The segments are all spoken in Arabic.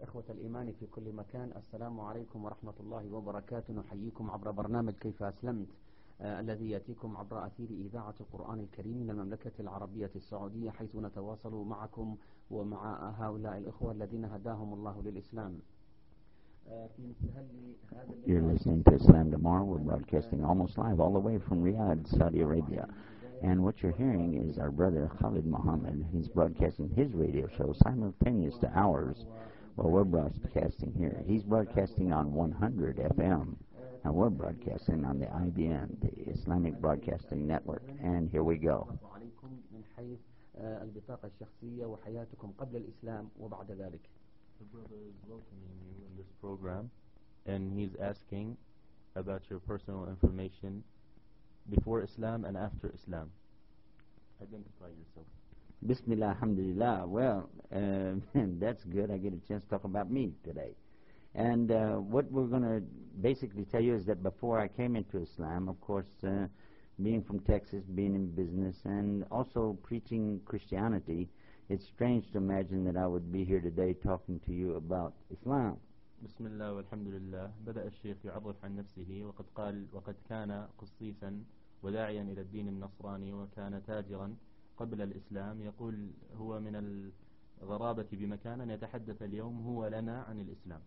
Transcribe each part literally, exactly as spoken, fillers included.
إخوة الإيمان في كل مكان، السلام عليكم ورحمة الله وبركاته. نحييكم عبر برنامج كيف أسلمت آه الذي يأتيكم عبر أثير إذاعة القرآن الكريم من المملكة العربية السعودية، حيث نتواصل معكم ومع هؤلاء الإخوة الذين هداهم الله للإسلام. You're listening to Islam Tomorrow. We're broadcasting almost live all the way from Riyadh, Saudi Arabia. And what you're hearing is our brother Khalid Muhammad. He's broadcasting his radio show simultaneous to ours while we're broadcasting here. He's broadcasting on one hundred F M, and we're broadcasting on the I B N, the Islamic Broadcasting Network. And here we go. The brother is welcoming you in this program, and he's asking about your personal information before Islam and after Islam. Identify yourself. Bismillah, alhamdulillah. Well, uh, that's good. I get a chance to talk about me today. And uh, what we're going to basically tell you is that before I came into Islam, of course, uh, being from Texas, being in business, and also preaching Christianity, it's strange to imagine that I would be here today talking to you about Islam. بسم الله والحمد لله. بدأ الشيخ يعرف عن نفسه وقد قال وقد كان قسيسا وداعيا إلى الدين النصراني وكان تاجرا قبل الإسلام. يقول هو من الغرابة بمكان أن يتحدث اليوم هو لنا عن الإسلام.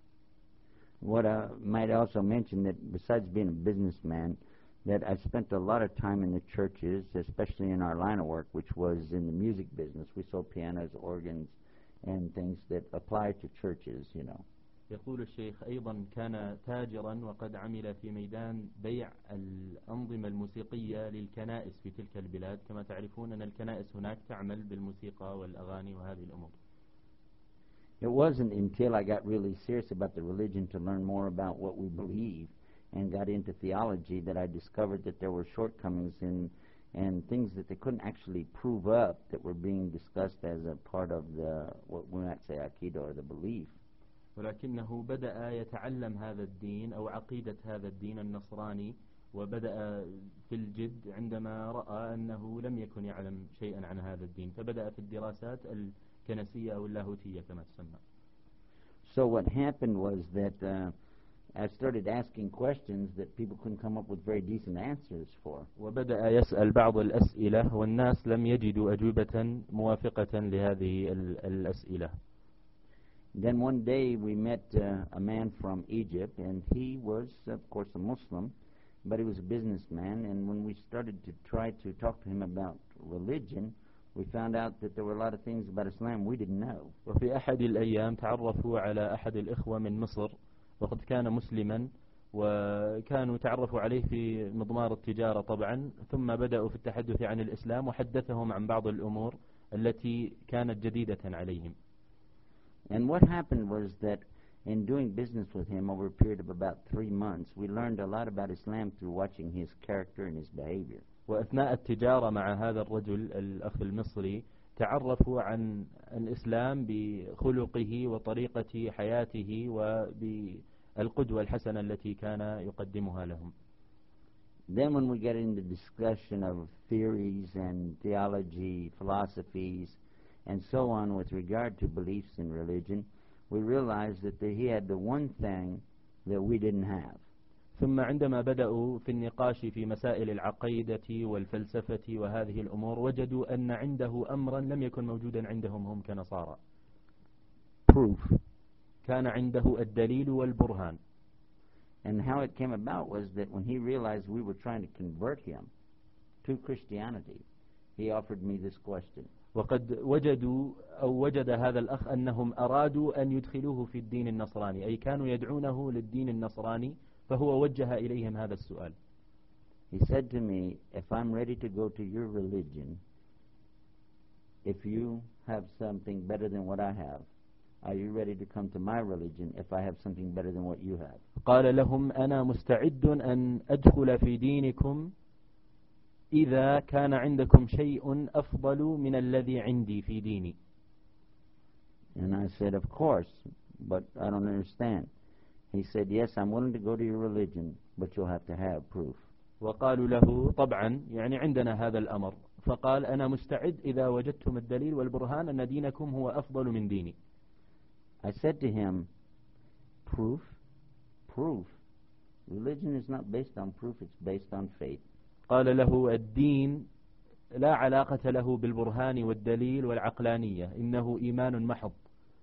What I might also mention that besides being a businessman, that I spent a lot of time in the churches, especially in our line of work, which was in the music business. We sold pianos, organs, and things that apply to churches, you know. يقول الشيخ أيضا كان تاجرا وقد عمل في ميدان بيع الأنظمة الموسيقية للكنائس في تلك البلاد. كما تعرفون أن الكنائس هناك تعمل بالموسيقى والأغاني وهذه الأمور. It wasn't until I got really serious about the religion to learn more about what we believe and got into theology that I discovered that there were shortcomings in and things that they couldn't actually prove up that were being discussed as a part of the, what we might say, Aqidah or the belief. ولكنه بدأ يتعلم هذا الدين أو عقيدة هذا الدين النصراني وبدأ في الجد عندما رأى أنه لم يكن يعلم شيئا عن هذا الدين فبدأ في الدراسات الكنسية أو اللاهوتية كما تسمى. So what happened was that uh, I started asking questions that people couldn't come up with very decent answers for. وبدأ يسأل بعض الأسئلة والناس لم يجدوا أجوبة موافقة لهذه الأسئلة. Then one day we met uh, a man from Egypt, and he was, of course, a Muslim, but he was a businessman. And when we started to try to talk to him about religion, we found out that there were a lot of things about Islam we didn't know. وفي أحد الأيام تعرفوا على أحد الإخوة من مصر وقد كان مسلما وكانوا تعرفوا عليه في مضمار التجارة طبعا ثم بدأوا في التحدث عن الإسلام وحدثهم عن بعض الأمور التي كانت جديدة عليهم. And what happened was that in doing business with him over a period of about three months, we learned a lot about Islam through watching his character and his behavior. وأثناء التجارة مع هذا الرجل الأخ المصري تعرفوا عن الإسلام بخلقه وطريقة حياته وبالقدوة الحسنة التي كان يقدمها لهم. Then when we get into discussion of theories and theology, philosophies, and so on with regard to beliefs in religion, we realized that the, he had the one thing that we didn't have. ثم عندما بدأوا في النقاش في مسائل العقيدة والفلسفة وهذه الأمور وجدوا أن عنده أمرا لم يكن موجودا عندهم هم كنصارى. Proof. كان عنده الدليل والبرهان. And how it came about was that when he realized we were trying to convert him to Christianity, he offered me this question. وقد وجدوا أو وجد هذا الأخ أنهم أرادوا أن يدخلوه في الدين النصراني أي كانوا يدعونه للدين النصراني فهو وجه إليهم هذا السؤال. He said to me, if I'm ready to go to your religion, if you have something better than what I have, are you ready to come to my religion if I have something better than what you have? قال لهم أنا مستعد أن أدخل في دينكم إذا كان عندكم شيء أفضل من الذي عندي في ديني. And I said, of course, but I don't understand. He said, yes, I'm willing to go to your religion, but you'll have to have proof. وقالوا له طبعا يعني عندنا هذا الأمر فقال أنا مستعد إذا وجدتم الدليل والبرهان أن دينكم هو أفضل من ديني. I said to him, proof? Proof? Religion is not based on proof, it's based on faith. قال له الدين لا علاقة له بالبرهان والدليل والعقلانية، إنه إيمان محض.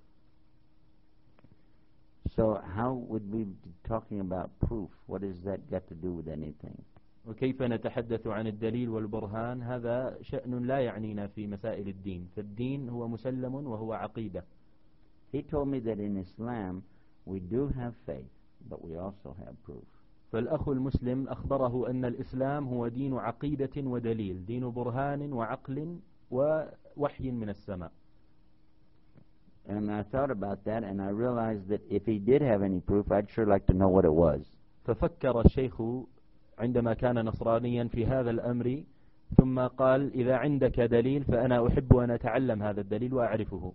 So how would we be talking about proof? What does that got to do with anything? وكيف نتحدث عن الدليل والبرهان؟ هذا شأن لا يعنينا في مسائل الدين، فالدين هو مسلم وهو عقيدة. He told me that in Islam we do have faith, but we also have proof. فالأخ المسلم أخبره أن الإسلام هو دين عقيدة ودليل، دين برهان وعقل ووحي من السماء. And I thought about that and I realized that if he did have any proof, I'd sure like to know what it was. ففكر الشيخ عندما كان نصرانيا في هذا الأمر، ثم قال: إذا عندك دليل فأنا أحب أن أتعلم هذا الدليل وأعرفه.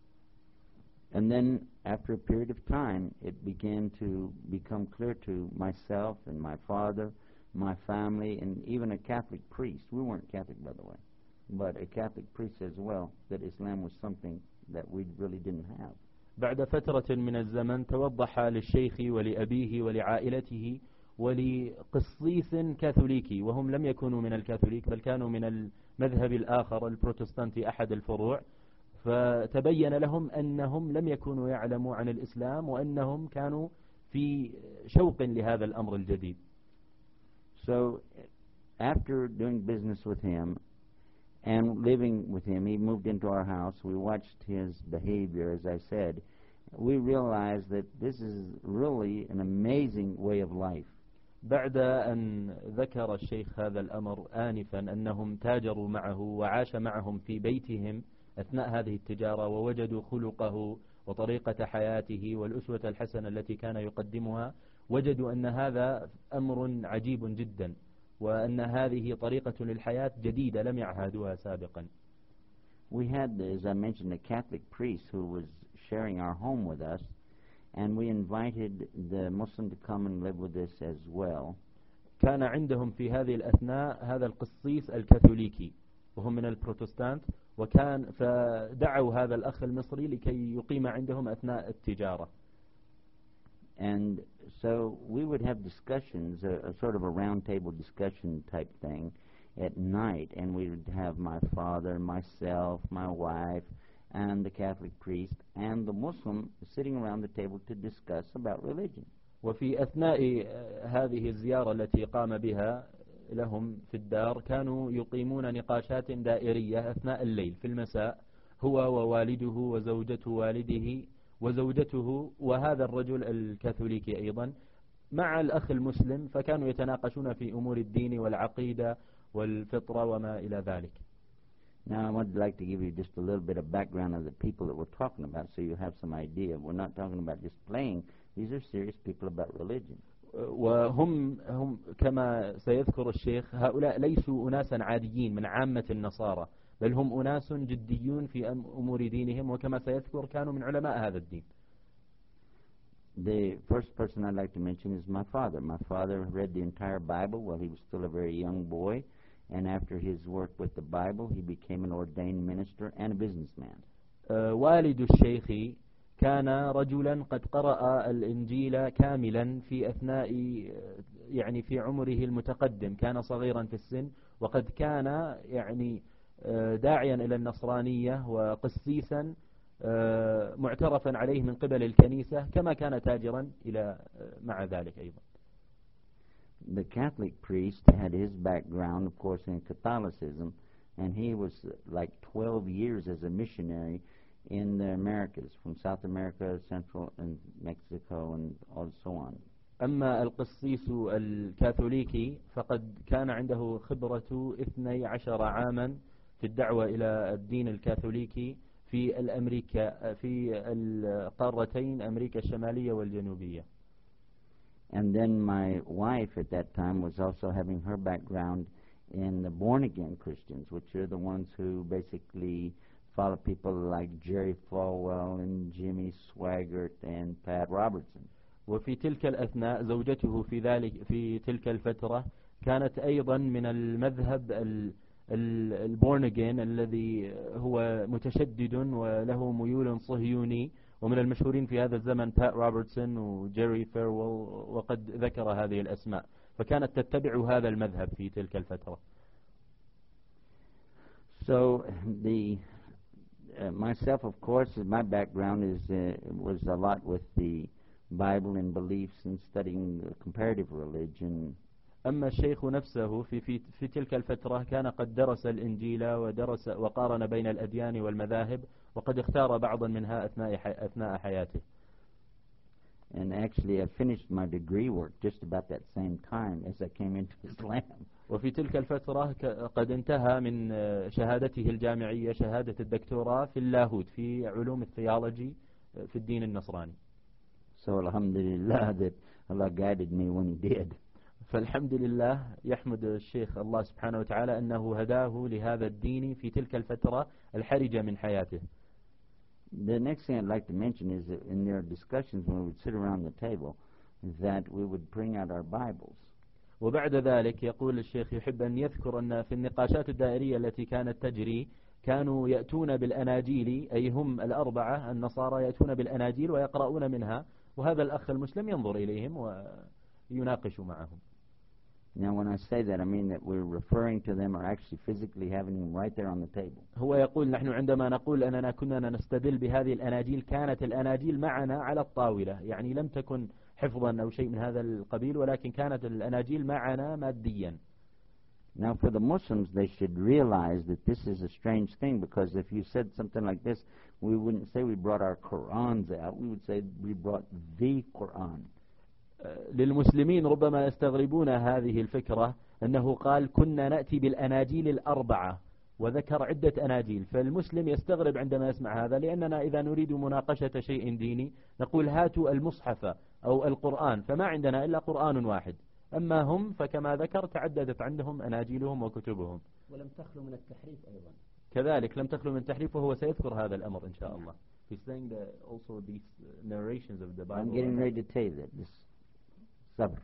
And then after a period of time, it began to become clear to myself and my father, my family, and even a Catholic priest. We weren't Catholic, by the way, but a Catholic priest as well, that Islam was something that we really didn't have. بعد فترة من الزمن توضح للشيخ ولأبيه ولعائلته ولقصيص كاثوليكي، وهم لم يكونوا من الكاثوليك بل كانوا من المذهب الآخر البروتستانتي أحد الفروع، فتبين لهم أنهم لم يكونوا يعلموا عن الإسلام وأنهم كانوا في شوق لهذا الأمر الجديد. So after doing business with him and living with him, he moved into our house. We watched his behavior, as I said. We realized that this is really an amazing way of life. بعد أن ذكر الشيخ هذا الأمر آنفا أنهم تاجروا معه وعاش معهم في بيتهم أثناء هذه التجارة، ووجدوا خلقه وطريقة حياته والأسوة الحسنة التي كان يقدمها، وجدوا أن هذا أمر عجيب جدا، وأن هذه طريقة للحياة جديدة لم يعهدوها سابقا. We had, as I mentioned, a Catholic priest who was sharing our home with us, and we invited the Muslim to come and live with us as well. كان عندهم في هذه الأثناء هذا القسيس الكاثوليكي وهم من البروتستانت، وكان فدعوا هذا الأخ المصري لكي يقيم عندهم أثناء التجارة. And so we would have discussions, a, a sort of a round table discussion type thing at night, and we would have my father, myself, my wife, and the Catholic priest, and the Muslim sitting around the table to discuss about religion. وفي أثناء هذه الزيارة التي قام بها لهم في الدار، كانوا يقيمون نقاشات دائرية أثناء الليل في المساء، هو ووالده وزوجة والده وزوجته وهذا الرجل الكاثوليكي أيضا مع الأخ المسلم، فكانوا يتناقشون في أمور الدين والعقيدة والفطرة وما إلى ذلك. Now I would like to give you just a little bit of background of the people that we're talking about so you have some idea. We're not talking about just playing. These are serious people about religion. وهم هم كما سيذكر الشيخ، هؤلاء ليسوا أناسا عاديين من عامة النصارى، بل هم أناس جديون في أمور دينهم، وكما سيذكر كانوا من علماء هذا الدين. The first person I'd like to mention is my father. My father read the entire Bible while he was still a very young boy, and after his work with the Bible, he became an ordained minister and a businessman. uh, والد الشيخ كان رجلا قد قرأ الإنجيل كاملا في أثناء يعني في عمره المتقدم، كان صغيرا في السن، وقد كان يعني داعيا إلى النصرانية وقسيسا معترفا عليه من قبل الكنيسة، كما كان تاجرا إلى مع ذلك أيضا. The Catholic priest had his background, of course, in Catholicism, and he was like twelve years as a missionary in the Americas, from South America, Central and Mexico, and so on. أما القسيس الكاثوليكي فقد كان عنده خبرة اثني عشر عاما في الدعوة إلى الدين الكاثوليكي في الأمريكا في القارتين أمريكا الشمالية والجنوبية. And then my wife at that time was also having her background in the born-again Christians, which are the ones who basically follow people like Jerry Falwell and Jimmy Swaggart and Pat Robertson. وفي تلك الأثناء زوجته في ذلك في تلك الفترة كانت أيضا من المذهب البورن أجين الذي هو متشدد وله ميول صهيوني، ومن المشهورين في هذا الزمن بات روبرتسون وجيري فيرويل، وقد ذكر هذه الأسماء، فكانت تتبع هذا المذهب في تلك الفترة. So the uh, myself, of course, my background is uh, was a lot with the Bible and beliefs and studying comparative religion. أما الشيخ نفسه في, في, في تلك الفترة كان قد درس الإنجيل ودرس وقارن بين الأديان والمذاهب، وقد اختار بعضا منها أثناء أثناء حياته. And actually I finished my degree work just about that same time as I came into Islam. وفي تلك الفترة قد انتهى من شهادته الجامعية شهادة الدكتوراه في اللاهوت في علوم الثيولوجي في الدين النصراني. So alhamdulillah that Allah guided me when he did. فالحمد لله يحمد الشيخ الله سبحانه وتعالى أنه هداه لهذا الدين في تلك الفترة الحرجة من حياته. The next thing I'd like to mention is that in their discussions when we would sit around the table that we would bring out our Bibles. وبعد ذلك يقول الشيخ يحب أن يذكر أن في النقاشات الدائرية التي كانت تجري كانوا يأتون بالأناجيل، أي هم الأربعة النصارى يأتون بالأناجيل ويقرؤون منها، وهذا الأخ المسلم ينظر إليهم ويناقش معهم. Now when I say that I mean that we're referring to them or actually physically having them right there on the table. هو يقول نحن عندما نقول أننا كنا نستدل بهذه الأناجيل كانت الأناجيل معنا على الطاولة، يعني لم تكن حفظا أو شيء من هذا القبيل، ولكن كانت الأناجيل معنا ماديا. Now for the Muslims they should realize that this is a strange thing, because if you said something like this we wouldn't say we brought our Qur'ans out, we would say we brought the Qur'an. للمسلمين ربما يستغربون هذه الفكرة أنه قال كنا نأتي بالأناجيل الأربعة وذكر عدة أناجيل، فالمسلم يستغرب عندما يسمع هذا، لأننا إذا نريد مناقشة شيء ديني نقول هاتوا المصحف أو القرآن، فما عندنا إلا قرآن واحد، أما هم فكما ذكر تعددت عندهم أناجيلهم وكتبهم. ولم تخلو من التحريف أيضا. كذلك لم تخلو من التحريف، وهو سيذكر هذا الأمر إن شاء الله. He's saying that also these narrations of the Bible. I'm getting ready to tell you that. This sabr.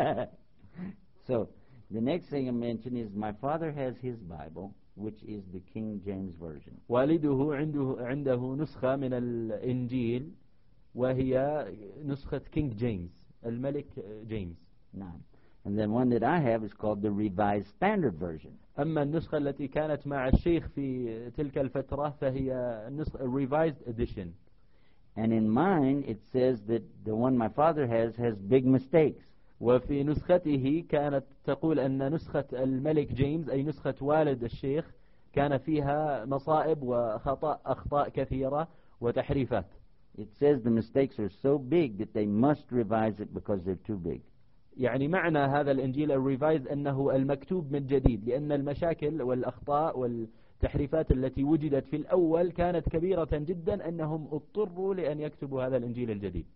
So the next thing I mention is my father has his Bible, which is the King James Version. والده عنده عنده نسخة من الإنجيل وهي نسخة King James، الملك جيمس. نعم. And then one that I have is called the Revised Standard Version. أما النسخة التي كانت مع الشيخ في تلك الفترة فهي النسخة Revised Edition. And in mine it says that the one my father has has big mistakes. وفي نسخته كانت تقول أن نسخة الملك جيمس أي نسخة والد الشيخ كان فيها مصائب وخطأ أخطاء كثيرة وتحريفات. It says the mistakes are so big that they must revise it because they're too big. يعني معنى هذا الإنجيل الريفايز أنه المكتوب من جديد، لأن المشاكل والأخطاء والتحريفات التي وجدت في الأول كانت كبيرة جدا أنهم اضطروا لأن يكتبوا هذا الإنجيل الجديد.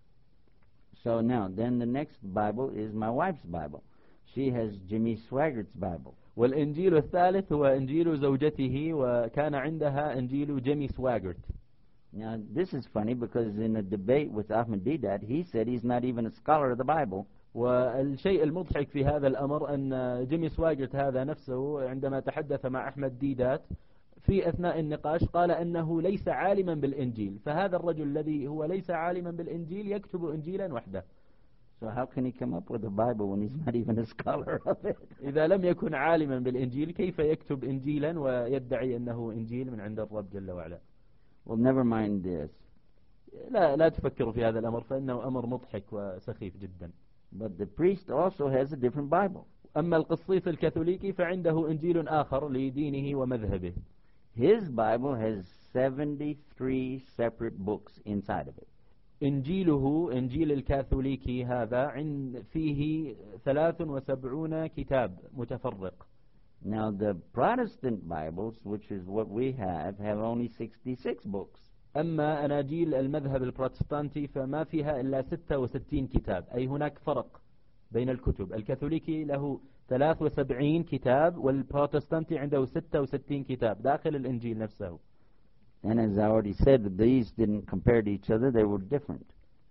So now then the next Bible is my wife's Bible. She has Jimmy Swaggart's Bible. والإنجيل الثالث هو إنجيل زوجته، وكان عندها إنجيل جيمي سواغرت. Now this is funny because in a debate with Ahmed Deedat he said he's not even a scholar of the Bible. والشيء المضحك في هذا الأمر أن جيمي سواغرت هذا نفسه عندما تحدث مع أحمد ديدات في أثناء النقاش قال أنه ليس عالما بالإنجيل، فهذا الرجل الذي هو ليس عالما بالإنجيل يكتب إنجيلا وحده. So how can he come up with a Bible when he's not even a scholar of it? إذا لم يكن عالما بالإنجيل كيف يكتب إنجيلا ويدعي أنه إنجيل من عند الرب جل وعلا؟ Well, never mind this. لا لا تفكروا في هذا الأمر فإنه أمر مضحك وسخيف جدا. But the priest also has a different Bible. أما القسيس الكاثوليكي فعنده إنجيل آخر لدينه ومذهبه. His Bible has seventy-three separate books inside of it. إنجيله إنجيل الكاثوليكي هذا عند فيه ثلاث وسبعون كتاب متفرق. Now the Protestant Bibles, which is what we have, have only sixty-six books. أما أناجيل المذهب البروتستانتي فما فيها إلا ستة وستين كتاب، أي هناك فرق بين الكتب. الكاثوليكي له ثلاث وسبعين كتاب والبروتستانتي عنده ستة وستين كتاب داخل الإنجيل نفسه. And as I already said, these didn't compare to each other, they were different.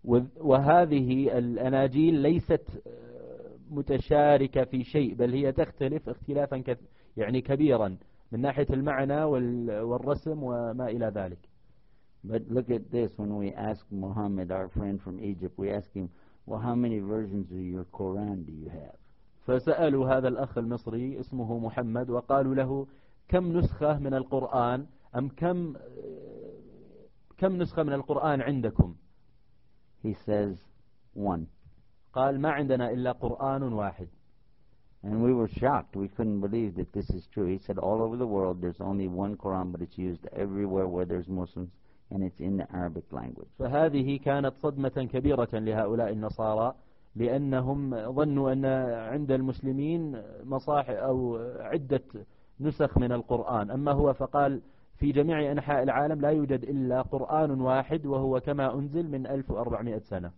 وهذه الأناجيل ليست متشاركة في شيء، بل هي تختلف اختلافا كث... يعني كبيرا من ناحية المعنى وال... والرسم وما إلى ذلك. But look at this, when we ask Muhammad, our friend from Egypt, we ask him, well, how many versions of your Quran do you have? فسألوا هذا الأخ المصري اسمه محمد وقالوا له كم نسخة من القرآن أم كم كم نسخة من القرآن عندكم؟ He says one. قال ما عندنا إلا قرآن واحد. And we were shocked. We couldn't believe that this is true. He said all over the world there's only one Quran, but it's used everywhere where there's Muslims, and it's in the Arabic language. فهذه كانت صدمة كبيرة لهؤلاء النصارى لأنهم ظنوا أن عند المسلمين مصاحف أو عدة نسخ من القرآن، أما هو فقال في جميع أنحاء العالم لا يوجد إلا قرآن واحد وهو كما أنزل من ألف وأربعمائة سنة.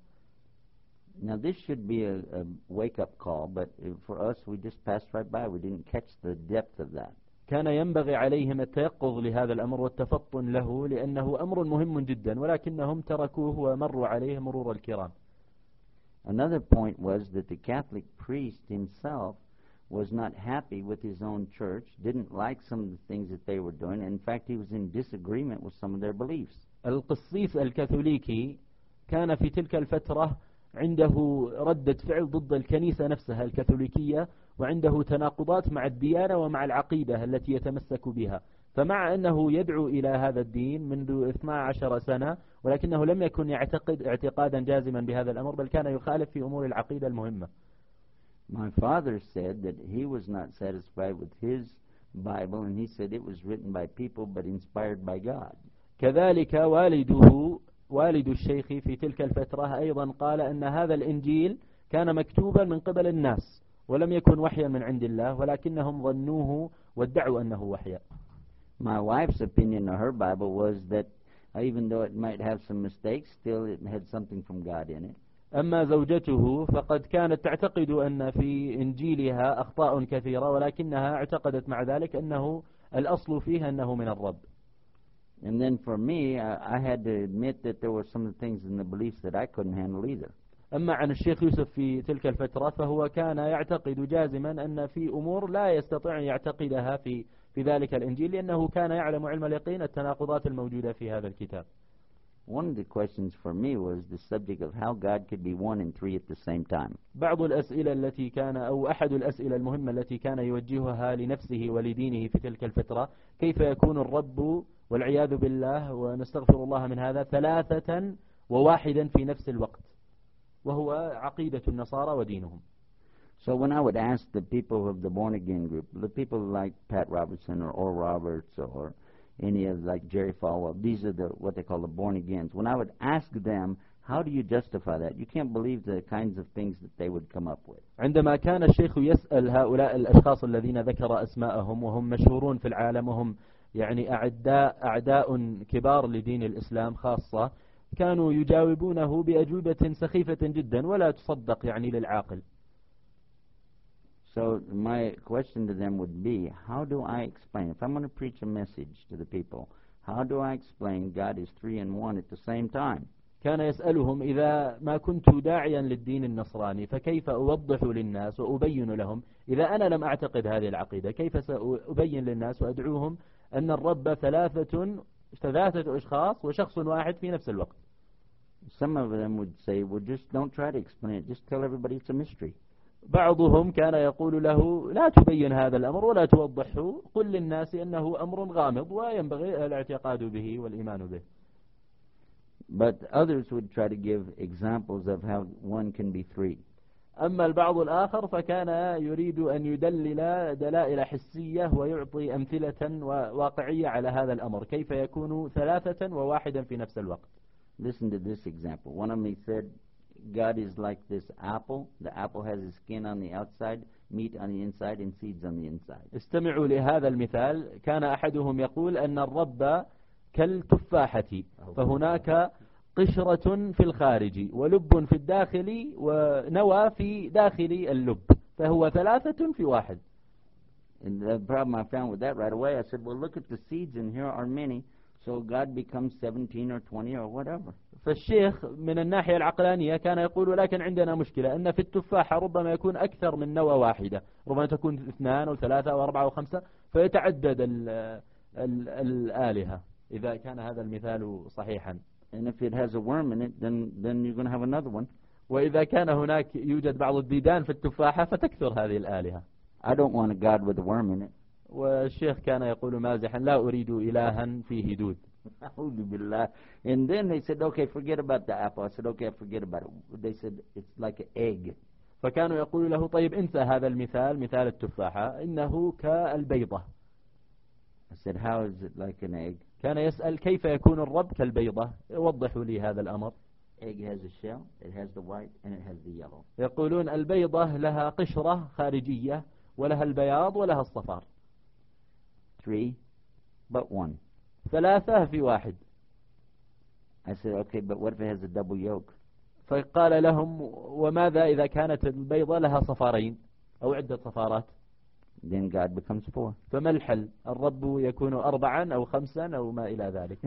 Now this should be a, a wake-up call, but for us we just passed right by. We didn't catch the depth of that. كان ينبغي عليهم التيقظ لهذا الأمر والتفطن له لأنه أمر مهم جدا ولكنهم تركوه ومروا عليه مرور الكرام. Another point was that the Catholic priest himself was not happy with his own church, didn't like some of the things that they were doing. In fact, he was in disagreement with some of their beliefs. القسيس الكاثوليكي كان في تلك الفترة عنده ردة فعل ضد الكنيسة نفسها الكاثوليكية، وعنده تناقضات مع الديانة ومع العقيدة التي يتمسك بها. فمع أنه يدعو إلى هذا الدين منذ اثنتي عشرة سنة ولكنه لم يكن يعتقد اعتقادا جازما بهذا الأمر، بل كان يخالف في أمور العقيدة المهمة. My father said that he was not satisfied with his Bible, and he said it was written by people but inspired by God. كذلك والده والد الشيخ في تلك الفترة أيضا قال أن هذا الإنجيل كان مكتوبا من قبل الناس ولم يكن وحيا من عند الله ولكنهم ظنوه وادعوا أنه وحيا. My wife's opinion of her Bible was that even though it might have some mistakes, still it had something from God in it. أما زوجته فقد كانت تعتقد أن في إنجيلها أخطاء كثيرة ولكنها اعتقدت مع ذلك أنه الأصل فيه أنه من الرب. And then for me, I, I had to admit that there were some of the things in the beliefs that I couldn't handle either. أما عن الشيخ يوسف في تلك الفترة فهو كان يعتقد جازما أن في أمور لا يستطيع أن يعتقدها في في ذلك الإنجيل لأنه كان يعلم علم اليقين التناقضات الموجودة في هذا الكتاب. One of the questions for me was the subject of how God could be one and three at the same time. بعض الأسئلة التي كان أو أحد الأسئلة المهمة التي كان يوجهها لنفسه ولدينه في تلك الفترة كيف يكون الرب والعياذ بالله ونستغفر الله من هذا ثلاثة وواحدا في نفس الوقت، وهو عقيدة النصارى ودينهم. So when I would ask the people of the born again group, the people like Pat Robertson or Oral Roberts or any of like Jerry Falwell, these are the what they call the born agains. When I would ask them, how do you justify that? You can't believe the kinds of things that they would come up with. عندما كان الشيخ يسأل هؤلاء الأشخاص الذين ذكر أسماءهم وهم مشهورون في العالم وهم يعني أعداء أعداء كبار لدين الإسلام خاصة، كانوا يجاوبونه بأجوبة سخيفة جدا ولا تصدق يعني للعاقل. So my question to them would be, how do I explain, if I'm going to preach a message to the people, how do I explain God is three and one at the same time? كان يسألهم إذا ما كنت داعيا للدين النصراني فكيف أوضح للناس وأبين لهم إذا أنا لم أعتقد هذه العقيدة، كيف سأبين للناس وأدعوهم أن الرب ثلاثة ثلاثة أشخاص وشخص واحد في نفس الوقت. Some of them would say, well, just don't try to explain it, just tell everybody it's a mystery. بعضهم كان يقول له لا تبين هذا الأمر ولا توضحه، قل للناس أنه أمر غامض وينبغي الاعتقاد به والإيمان به. But others would try to give examples of how one can be three. أما البعض الآخر فكان يريد أن يدلل دلائل حسية ويعطي أمثلة واقعية على هذا الأمر، كيف يكون ثلاثة وواحدا في نفس الوقت. Listen to this example. One of them said, God is like this apple. The apple has a skin on the outside, meat on the inside, and seeds on the inside. استمعوا لهذا المثال. كان أحدهم يقول أن الرب كالتفاحة، فهناك قشرة في الخارج ولب في الداخل ونوى في داخل اللب، فهو ثلاثة في واحد. And the problem I found with that right away, I said, well, look at the seeds, and here are many, so God becomes seventeen or twenty or whatever. فالشيخ من الناحية العقلانية كان يقول ولكن عندنا مشكلة أن في التفاحة ربما يكون أكثر من نوى واحدة، ربما تكون اثنان أو ثلاثة أو أربعة أو خمسة، فيتعدد ال ال الآلهة. إذا كان هذا المثال صحيحا. And if it has a worm in it, then then you're going to have another one. وإذا كان هناك يوجد بعض الديدان في التفاحة فتكثر هذه الآلهة. I don't want a God with a worm in it. والشيخ كان يقول مازحا لا أريد إلها فيه دود. And then they said, okay, forget about the apple. I said, okay, forget about it. They said, it's like an egg. فكانوا يقولوا له طيب انسى هذا المثال مثال التفاحة إنه كالبيضة. I said, how is it like an egg? كان يسأل كيف يكون الرب كالبيضة؟ وضحوا لي هذا الأمر. Egg has a shell, it has the white, and it has the yellow. يقولون البيضة لها قشرة خارجية ولها البياض ولها الصفار. Three, but one. ثلاثة في واحد. I said, okay, but what if it has a double yolk? فقال لهم وماذا إذا كانت البيضة لها صفارين أو عدة صفارات؟ Then God becomes four. فما الحل؟ الرب يكون أربعا أو خمسا أو ما إلى ذلك.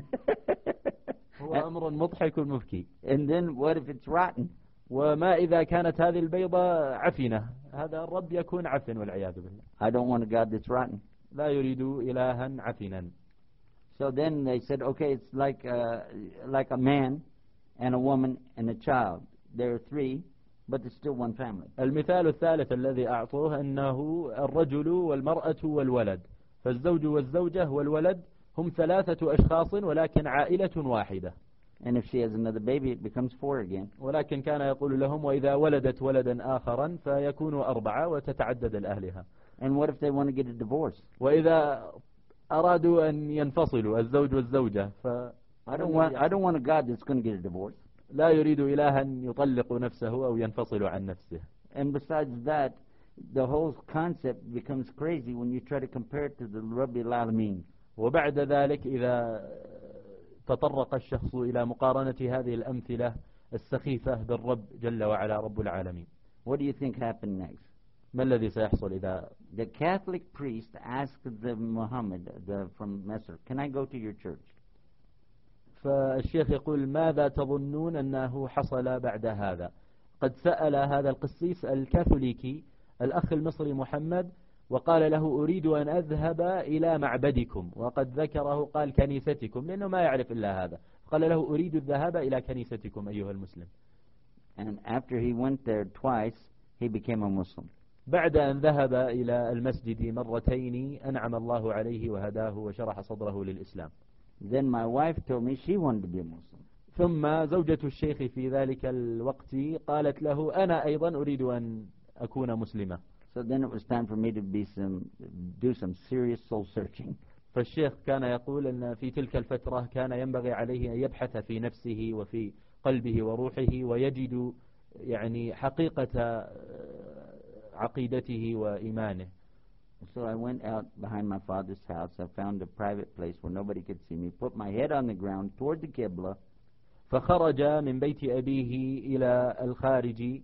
هو أمر مضحك مبكي. And then what if it's rotten? وما إذا كانت هذه البيضة عفنة؟ هذا الرب يكون عفن والعياذ بالله. I don't want a God that's rotten. لا يريد إلها عفنا. So then they said, okay, it's like uh, like a man and a woman and a child. There are three, but there's still one family. المثال الثالث الذي أعطوه أنه الرجل والمرأة والولد. فالزوج والزوجة والولد هم ثلاثة أشخاص ولكن عائلة واحدة. And if she has another baby, it becomes four again. ولكن كان يقول لهم وإذا ولدت ولدا آخرا فيكونوا أربعة وتتعدد الأهلها. And what if they want to get a divorce? وإذا أرادوا أن ينفصلوا الزوج والزوجة ف I don't want I don't want a God that's going to get a divorce. لا يريد إلها يطلق نفسه أو ينفصل عن نفسه. And besides that, the whole concept becomes crazy when you try to compare it to the Rabbi al-Alamin. وبعد ذلك إذا تطرق الشخص إلى مقارنة هذه الأمثلة السخيفة بالرب جل وعلا رب العالمين. What do you think happened next? ما الذي سيحصل إذا The Catholic priest asked the Muhammad the, from Messer, can I go to your church? فالشيخ يقول ماذا تظنون أنه حصل بعد هذا؟ قد سأل هذا القسيس الكاثوليكي الأخ المصري محمد وقال له أريد أن أذهب إلى معبدكم، وقد ذكره قال كنيستكم لأنه ما يعرف إلا هذا. قال له أريد الذهاب إلى كنيستكم أيها المسلم. And after he went there twice, he became a Muslim. بعد أن ذهب إلى المسجد مرتين أنعم الله عليه وهداه وشرح صدره للإسلام. Then my wife told me she wanted to be a Muslim. ثم زوجة الشيخ في ذلك الوقت قالت له أنا أيضا أريد أن أكون مسلمة. So then it was time for me to be some, do some serious soul searching. فالشيخ كان يقول أن في تلك الفترة كان ينبغي عليه أن يبحث في نفسه وفي قلبه وروحه ويجد يعني حقيقة عقيدته وإيمانه. So I went out behind my father's house. I found a private place where nobody could see me. Put my head on the ground toward the Qibla. فخرج من بيت أبيه إلى الخارج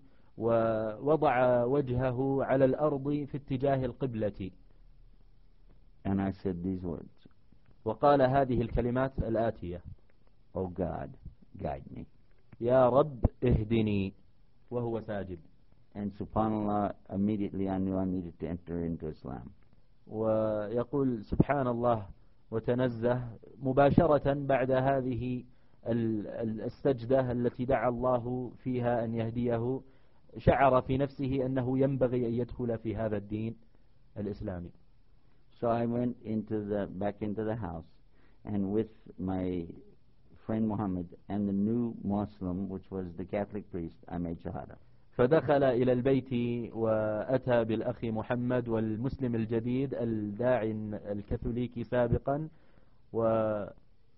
ووضع وجهه على الأرض في اتجاه القبلة. And I said these words. وقال هذه الكلمات الآتية. Oh God, guide me. يا رب اهدني. وهو ساجد. And subhanallah, immediately I knew I needed to enter into Islam. ويقول سبحان الله وتنزه مباشرة بعد هذه السجدة التي دعا الله فيها أن يهديه شعر في نفسه أنه ينبغي أن يدخل في هذا الدين الإسلامي. So I went into the back into the house, and with my friend Muhammad and the new Muslim, which was the Catholic priest, I made shahada. فدخل إلى البيت وأتى بالأخ محمد والمسلم الجديد الداعي الكاثوليكي سابقا وشهد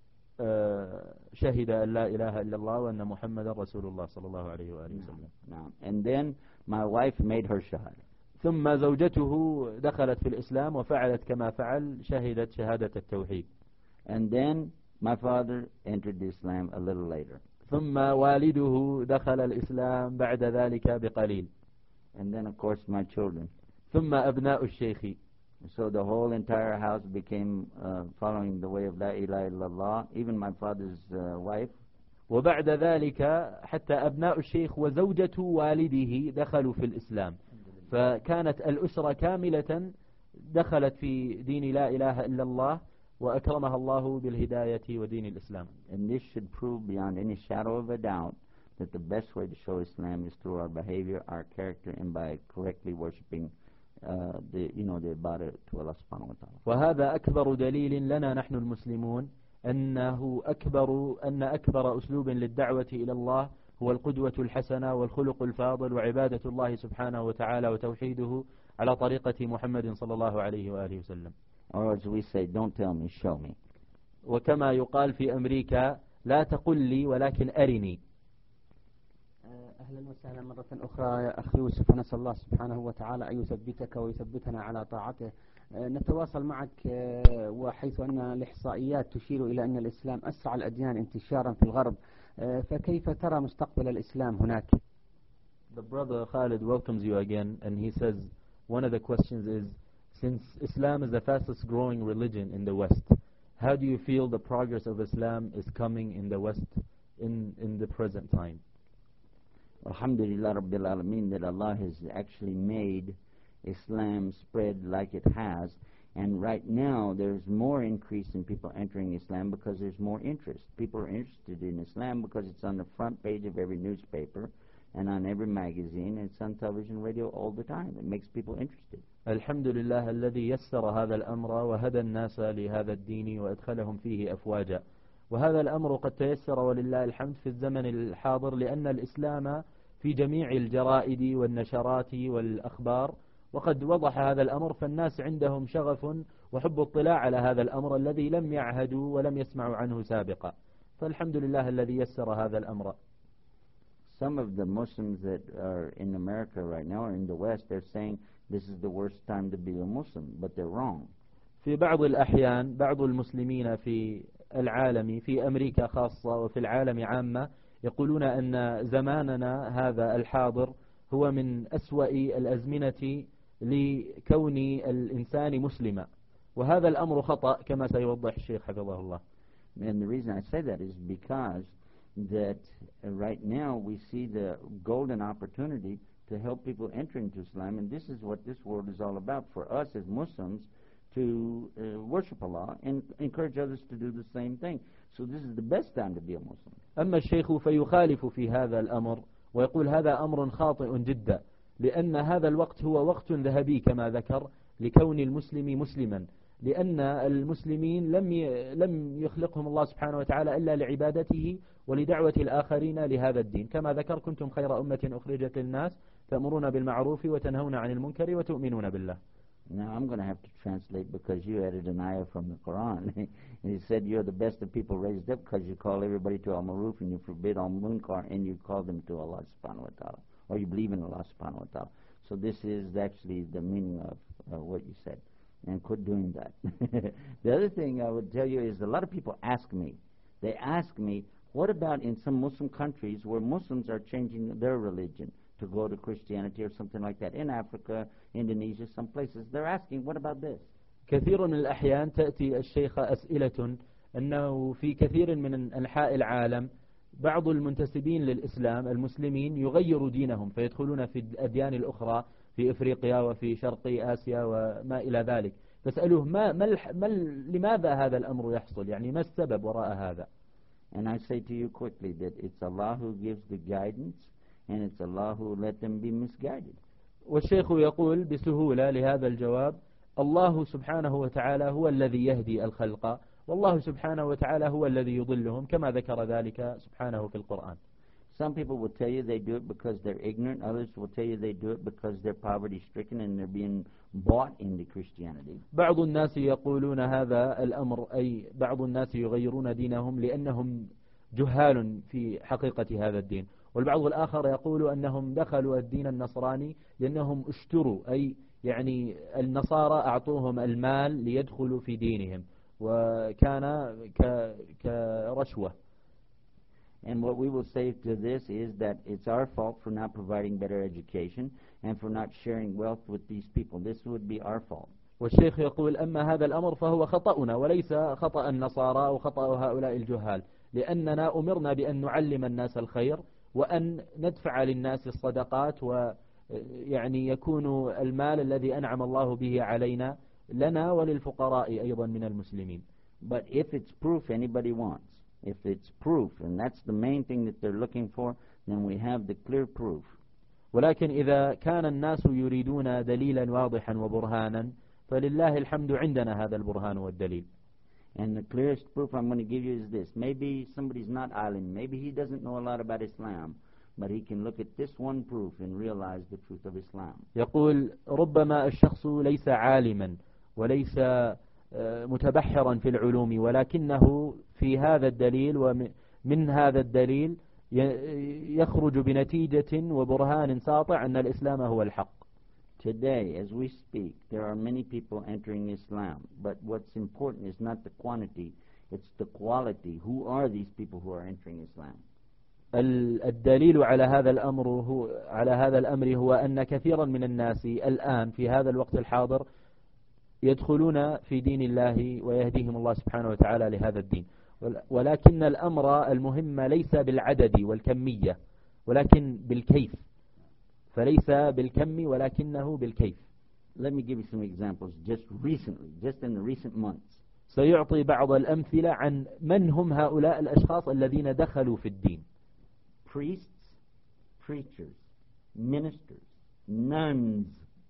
أن لا إله إلا الله وأن محمد رسول الله صلى الله عليه وآله وسلم. نعم. And then my wife made her shahada. ثم زوجته دخلت في الإسلام وفعلت كما فعل شهدت شهادة التوحيد. And then my father entered Islam a little later. ثم والده دخل الإسلام بعد ذلك بقليل. And then of course my children. ثم أبناء الشيخ. So the whole entire house became uh, following the way of La ilaha illallah, even my father's uh, wife. وبعد ذلك حتى أبناء الشيخ وزوجة والده دخلوا في الإسلام. فكانت الأسرة كاملة دخلت في دين لا إله إلا الله وأكرمها الله بالهداية ودين الإسلام. And this should prove beyond any shadow of a doubt that the best way to show Islam is through our behavior, our character, and by correctly worshiping uh, the, you know, the ibadah to Allah subhanahu wa ta'ala. وهذا أكبر دليل لنا نحن المسلمون أنه أكبر أن أكبر أسلوب للدعوة إلى الله هو القدوة الحسنة والخلق الفاضل وعبادة الله سبحانه وتعالى وتوحيده على طريقة محمد صلى الله عليه وآله وسلم. Or as we say, don't tell me, show me. وكما يقال في أمريكا لا تقل لي ولكن أرني. أهلا وسهلا مرة أخرى يا أخي يوسف، ونسأل الله سبحانه وتعالى أن يثبتك ويثبتنا على طاعته. نتواصل معك وحيث أن الإحصائيات تشير إلى أن الإسلام أسرع الأديان انتشارا في الغرب، فكيف ترى مستقبل الإسلام هناك؟ The brother Khalid welcomes you again, and he says one of the questions is, since Islam is the fastest growing religion in the West, how do you feel the progress of Islam is coming in the West in, in the present time? Alhamdulillah Rabbil Alameen, that Allah has actually made Islam spread like it has, and right now there's more increase in people entering Islam because there's more interest. People are interested in Islam because it's on the front page of every newspaper and on every magazine, and it's on television, radio all the time. It makes people interested. الحمد لله الذي يسر هذا الأمر وهدى الناس لهذا الدين وأدخلهم فيه أفواجا. وهذا الأمر قد تيسر ولله الحمد في الزمن الحاضر، لأن الإسلام في جميع الجرائد والنشرات والأخبار، وقد وضح هذا الأمر، فالناس عندهم شغف وحب اطلاع على هذا الأمر الذي لم يعهدوا ولم يسمعوا عنه سابقا. فالحمد لله الذي يسر هذا الأمر. Some of the Muslims that are in America right now or in the West, they're saying this is the worst time to be a Muslim, but they're wrong. في بعض الأحيان بعض المسلمين في العالم، في أمريكا خاصة وفي العالم عامة، يقولون أن زماننا هذا الحاضر هو من أسوأ الأزمنة لكون الإنسان مسلما، وهذا الأمر خطأ كما سيوضح الشيخ حفظه الله. And the reason I say that is because that right now we see the golden opportunity to help people enter into Islam, and this is what this world is all about for us as Muslims, to uh, worship Allah and encourage others to do the same thing. So this is the best time to be a Muslim. أما الشيخ فيخالف في هذا الأمر ويقول هذا أمر خاطئ جدا، لأن هذا الوقت هو وقت ذهبي كما ذكر لكون المسلم مسلما، لأن المسلمين لم لم يخلقهم الله سبحانه وتعالى إلا لعبادته ولدعوة الآخرين لهذا الدين، كما ذكر كنتم خير أمة أخرجت للناس تأمرون بالمعروف وتنهون عن المنكر وتؤمنون بالله. Now I'm going to have to translate because you added an ayah from the Quran. And he said you're the best of people raised up because you call everybody to al-maruf and you forbid al-munkar and you call them to Allah subhanahu wa ta'ala, or you believe in Allah subhanahu wa ta'ala. So this is actually the meaning of uh, what you said. And quit doing that. The other thing I would tell you is a lot of people ask me, they ask me, what about in some Muslim countries where Muslims are changing their religion to go to Christianity or something like that? In Africa, Indonesia, some places, they're asking, what about this? كثير من الأحيان تأتي الشيخ أسئلة أنه في كثير من أنحاء العالم بعض المنتسبين للإسلام المسلمين يغيروا دينهم فيدخلون في الأديان الأخرى في إفريقيا وفي شرق آسيا وما إلى ذلك، فاسألوه ما, ما, ما لماذا هذا الأمر يحصل، يعني ما السبب وراء هذا؟ And I say to you quickly that it's Allah who gives the guidance and it's Allah who let them be misguided. والشيخ يقول بسهولة لهذا الجواب، الله سبحانه وتعالى هو الذي يهدي الخلق، والله سبحانه وتعالى هو الذي يضلهم، كما ذكر ذلك سبحانه في القرآن. Some people will tell you they do it because they're ignorant. Others will tell you they do it because they're poverty-stricken and they're being bought into Christianity. بعض الناس يقولون هذا الأمر، أي بعض الناس يغيرون دينهم لأنهم جهال في حقيقة هذا الدين، والبعض الآخر يقول أنهم دخلوا الدين النصراني لأنهم اشتروا، أي يعني النصارى أعطوهم المال ليدخلوا في دينهم وكان كرشوة. And what we will say to this is that it's our fault for not providing better education and for not sharing wealth with these people. This would be our fault. والشيخ يقول أما هذا الأمر فهو خطأنا وليس خطأ النصارى أو خطأ هؤلاء الجهال، لأننا أمرنا بأن نعلم الناس الخير وأن ندفع للناس الصدقات، ويعني يكون المال الذي أنعم الله به علينا لنا وللفقراء أيضا من المسلمين. But if it's proof anybody wants, if it's proof, and that's the main thing that they're looking for, then we have the clear proof. ولكن إذا كان الناس يريدون دليلا واضحا وبرهانا فلله الحمد عندنا هذا البرهان والدليل. And the clearest proof I'm going to give you is this. Maybe somebody's not alim. Maybe he doesn't know a lot about Islam. But he can look at this one proof and realize the truth of Islam. يقول ربما الشخص ليس عالما وليس متبحرا في العلوم ولكنه في هذا الدليل ومن هذا الدليل يخرج بنتيجة وبرهان ساطع أن الإسلام هو الحق. Today, as we speak, there are many people entering Islam. But what's important is not the quantity, it's the quality. Who are these people who are entering Islam? الدليل على هذا الأمر هو على هذا الأمر هو أن كثيرا من الناس الآن في هذا الوقت الحاضر يدخلون في دين الله ويهديهم الله سبحانه وتعالى لهذا الدين. ولكن الأمر المهم ليس بالعدد والكمية ولكن بالكيف. فليس بالكم ولكنه بالكيف. Let me give you some examples just recently, just in the recent months. سيعطي بعض الأمثلة عن من هم هؤلاء الأشخاص الذين دخلوا في الدين. Priests, preachers, ministers, nuns,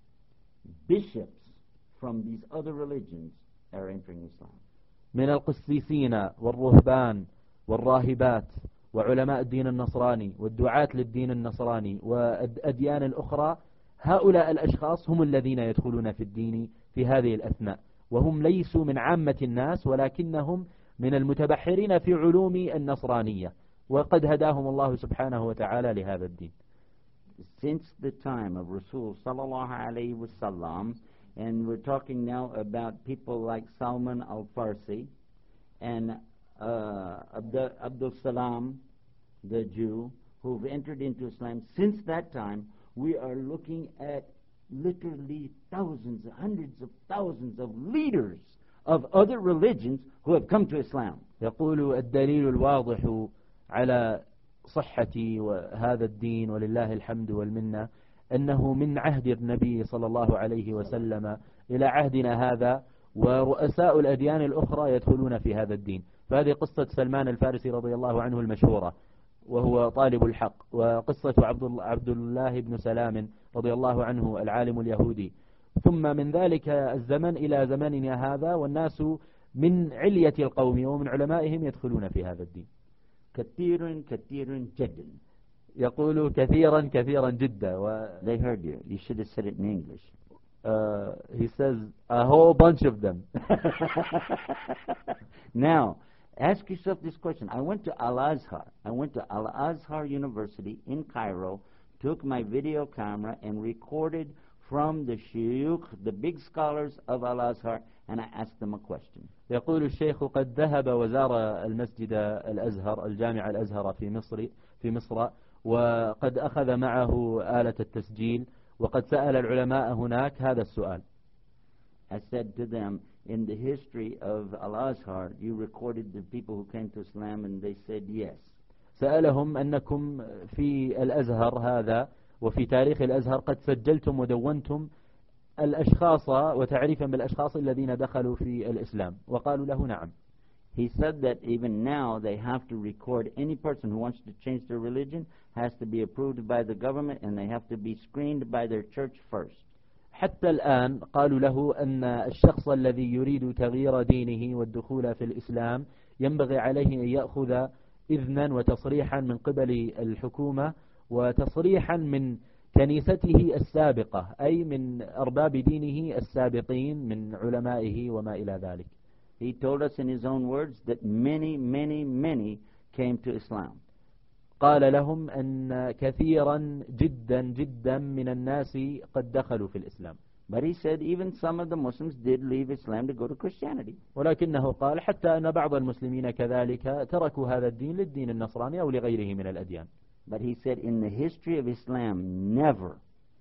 bishops from these other religions are entering Islam. من القسيسين والرهبان والراهبات وعلماء الدين النصراني والدعاة للدين النصراني والأديان الأخرى، هؤلاء الأشخاص هم الذين يدخلون في الدين في هذه الأثناء، وهم ليسوا من عامة الناس ولكنهم من المتبحرين في علوم النصرانية، وقد هداهم الله سبحانه وتعالى لهذا الدين. Since the time of Rasul sallallahu alayhi wa sallam, and we're talking now about people like Salman al-Farsi and uh, Abdul, Abdul Salam, the Jew, who've entered into Islam. Since that time, we are looking at literally thousands, hundreds of thousands of leaders of other religions who have come to Islam. يقول الدليل الواضح على صحة هذا الدين ولله الحمد والمنة أنه من عهد النبي صلى الله عليه وسلم إلى عهدنا هذا ورؤساء الأديان الأخرى يدخلون في هذا الدين. فهذه قصة سلمان الفارسي رضي الله عنه المشهورة وهو طالب الحق، وقصة عبد الله بن سلام رضي الله عنه العالم اليهودي، ثم من ذلك الزمن إلى زمننا هذا والناس من علية القوم ومن علمائهم يدخلون في هذا الدين. كثير كثير جدا. يقول كثيرا كثيرا جدا. و... They heard you. You should have said it in English. Uh, he says a whole bunch of them. Now, ask yourself this question. I went to Al-Azhar. I went to Al-Azhar University in Cairo, took my video camera and recorded from the shuyukh, the big scholars of Al-Azhar, and I asked them a question. يقول الشيخ قد ذهب وزار المسجد الأزهر الجامع الأزهر في مصر في مصر وقد أخذ معه آلة التسجيل وقد سأل العلماء هناك هذا السؤال. I said to them, in the history of Al-Azhar, you recorded the people who came to Islam, and they said yes. سألهم أنكم في الأزهر هذا وفي تاريخ الأزهر قد سجلتم ودونتم الأشخاص وتعريفا بالأشخاص الذين دخلوا في الإسلام، وقالوا له نعم. He said that even now they have to record any person who wants to change their religion has to be approved by the government and they have to be screened by their church first. حتى الآن قالوا له أن الشخص الذي يريد تغيير دينه والدخول في الإسلام ينبغي عليه أن يأخذ إذنا وتصريحا من قبل الحكومة وتصريحا من كنيسته السابقة، أي من أرباب دينه السابقين من علمائه وما إلى ذلك. He told us in his own words that many, many, many came to Islam. قال لهم أن كثيرا جدا جدا من الناس قد دخلوا في الإسلام. But he said even some of the Muslims did leave Islam to go to Christianity. ولكنه قال حتى أن بعض المسلمين كذلك تركوا هذا الدين للدين النصراني أو لغيره من الأديان. But he said in the history of Islam, never,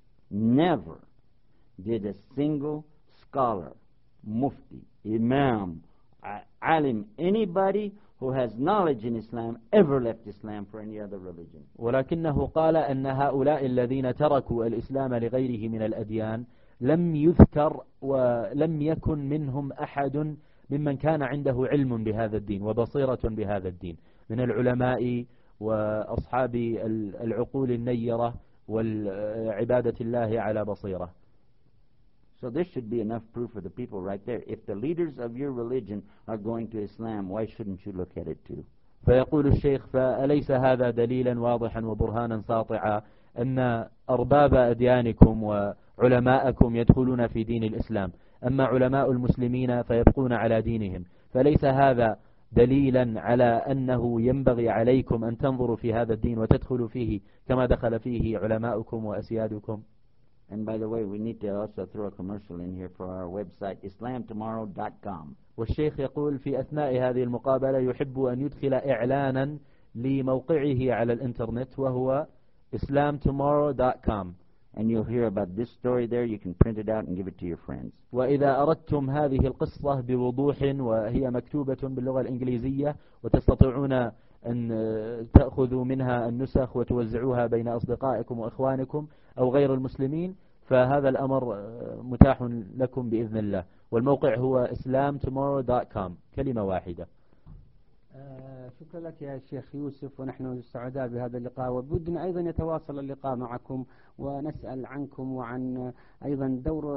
never did a single scholar, mufti, imam, alim, anybody who has knowledge in Islam ever left Islam for any other religion. ولكنه قال أن هؤلاء الذين تركوا الإسلام لغيره من الأديان لم يذكر ولم يكن منهم أحد ممن كان عنده علم بهذا الدين وبصيرة بهذا الدين من العلماء وأصحاب العقول النيرة والعبادة الله على بصيرة. So this should be enough proof for the people right there. If the leaders of your religion are going to Islam, why shouldn't you look at it too? فيقول الشيخ فأليس هذا دليلا واضحا وبرهانا ساطعا أن أرباب أديانكم وعلماءكم يدخلون في دين الإسلام، أما علماء المسلمين فيبقون على دينهم، فليس هذا دليلا على أنه ينبغي عليكم أن تنظروا في هذا الدين وتدخلوا فيه كما دخل فيه علماؤكم وأسيادكم؟ And by the way, we need to also throw a commercial in here for our website, islam tomorrow dot com. والشيخ يقول في أثناء هذه المقابلة يحب أن يدخل إعلانا لموقعه على الإنترنت وهو islam tomorrow dot com. And you'll hear about this story there. You can print it out and give it to your friends. وإذا أردتم هذه القصة بوضوح وهي مكتوبة باللغة الإنجليزية وتستطيعون أن تأخذوا منها النسخ وتوزعوها بين أصدقائكم وإخوانكم أو غير المسلمين، فهذا الأمر متاح لكم بإذن الله. والموقع هو islam tomorrow dot com، كلمة واحدة. آه شكرا لك يا شيخ يوسف، ونحن سعداء بهذا اللقاء، وبودنا أيضا يتواصل اللقاء معكم ونسأل عنكم وعن أيضا دور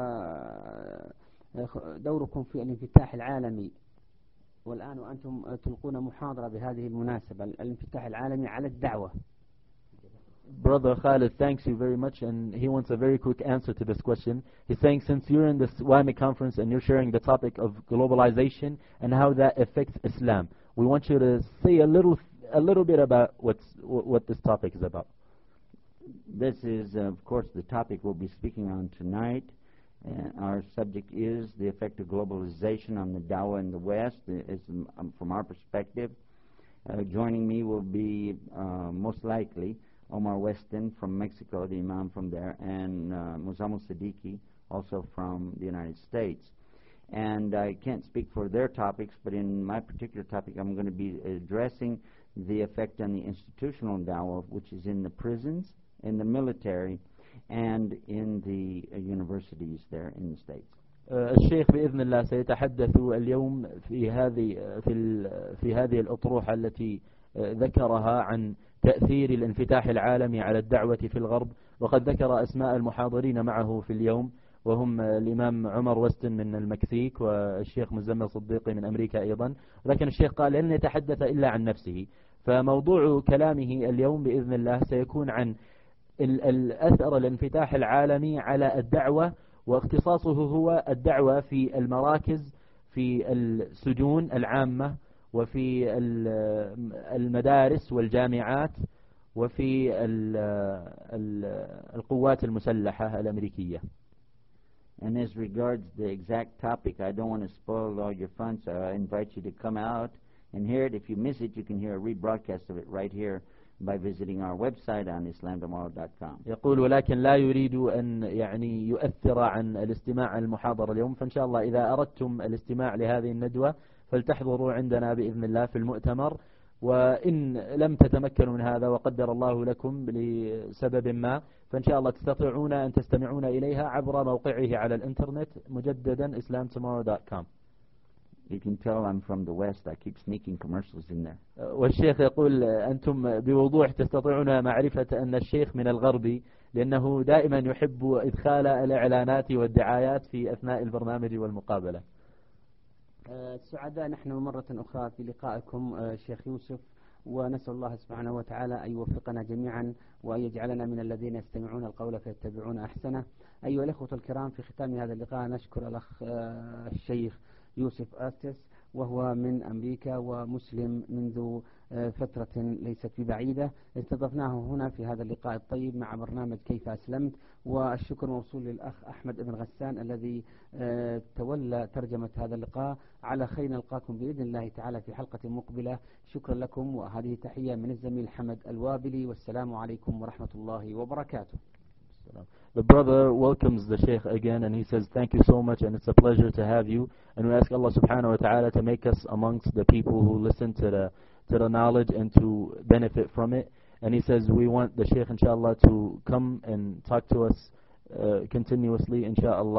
دوركم في الانفتاح العالمي. والآن وأنتم تلقون محاضرة بهذه المناسبة، الانفتاح العالمي على الدعوة. Brother Khalid thanks you very much, and he wants a very quick answer to this question. He's saying, since you're in this W A M I conference and you're sharing the topic of globalization and how that affects Islam, we want you to say a little a little bit about what's what this topic is about. This is, uh, of course, the topic we'll be speaking on tonight. Uh, our subject is the effect of globalization on the Dawah in the West. It's, um, from our perspective, uh, joining me will be uh, most likely Omar Weston from Mexico, the Imam from there, and uh, Muzammil Siddiqui, also from the United States. And I can't speak for their topics, but in my particular topic, I'm going to be addressing the effect on the institutional dawah, which is in the prisons, in the military, and in the uh, universities there in the States. الشيخ بإذن الله سيتحدث اليوم في هذه في في هذه الأطروحة التي ذكرها عن تأثير الانفتاح العالمي على الدعوة في الغرب، وقد ذكر أسماء المحاضرين معه في اليوم، وهم الإمام عمر وستن من المكسيك والشيخ مزمل صديقي من أمريكا أيضا. لكن الشيخ قال لن يتحدث إلا عن نفسه، فموضوع كلامه اليوم بإذن الله سيكون عن الأثر الانفتاح العالمي على الدعوة، واختصاصه هو الدعوة في المراكز، في السجون العامة، وفي المدارس والجامعات، وفي القوات المسلحة الأمريكية. And as regards the exact topic, I don't want to spoil all your fun, so I invite you to come out and hear it. If you miss it, you can hear a rebroadcast of it right here by visiting our website on islam tomorrow dot com. يقول ولكن لا يريد أن يعني يؤثر عن الاستماع المحاضرة اليوم، فإن شاء الله إذا أردتم الاستماع لهذه الندوة فلتحضروا عندنا بإذن الله في المؤتمر، وإن لم تتمكنوا من هذا وقدر الله لكم لسبب ما، فإن شاء الله تستطيعون أن تستمعون إليها عبر موقعه على الإنترنت مجددا islam tomorrow dot com. You can tell I'm from the West. I keep sneaking commercials in there. والشيخ يقول أنتم بوضوح تستطيعون معرفة أن الشيخ من الغربي، لأنه دائما يحب إدخال الإعلانات والدعايات في أثناء البرنامج والمقابلة. السعداء نحن مرة أخرى في لقائكم شيخ يوسف، ونسأل الله سبحانه وتعالى أن يوفقنا جميعا وأن يجعلنا من الذين يستمعون القول فيتبعون أحسنه. أيها الأخوة الكرام، في ختام هذا اللقاء نشكر الأخ الشيخ يوسف أستس، وهو من أمريكا ومسلم منذ فترة ليست ببعيدة. استضفناه هنا في هذا اللقاء الطيب مع برنامج كيف أسلمت، والشكر موصول للأخ أحمد بن غسان الذي تولى ترجمة هذا اللقاء. على خير نلقاكم بإذن الله تعالى في حلقة مقبلة. شكرا لكم، وهذه تحية من الزميل حمد الوابلي، والسلام عليكم ورحمة الله وبركاته. The brother welcomes the Sheikh again, and he says, thank you so much, and it's a pleasure to have you. And we ask Allah subhanahu wa ta'ala to make us amongst the people who listen to the to the knowledge and to benefit from it. And he says, we want the Sheikh, inshallah, to come and talk to us uh, continuously, inshallah.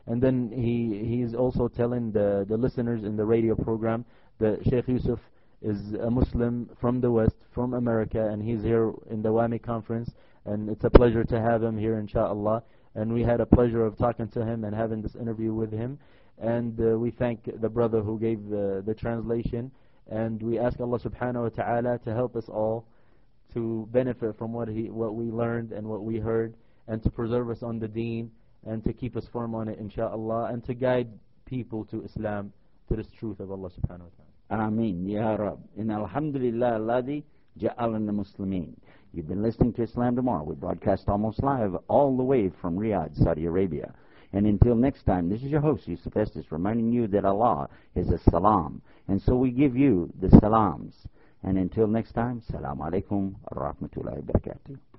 And then he he's also telling the, the listeners in the radio program that Sheikh Yusuf is a Muslim from the West, from America, and he's here in the W A M I conference, and it's a pleasure to have him here, inshallah. And we had a pleasure of talking to him and having this interview with him. And uh, we thank the brother who gave the, the translation, and we ask Allah subhanahu wa ta'ala to help us all to benefit from what he what we learned and what we heard, and to preserve us on the deen, and to keep us firm on it, inshallah, and to guide people to Islam, to this truth of Allah subhanahu wa ta'ala. Ameen, Ya Rab. In Alhamdulillah, Alladhi Ja'alana Muslimin. You've been listening to Islam Tomorrow. We broadcast almost live all the way from Riyadh, Saudi Arabia. And until next time, this is your host, Yusuf Estes, reminding you that Allah is a salam. And so we give you the salams. And until next time, Assalamu alaikum wa rahmatullahi wa barakatuh.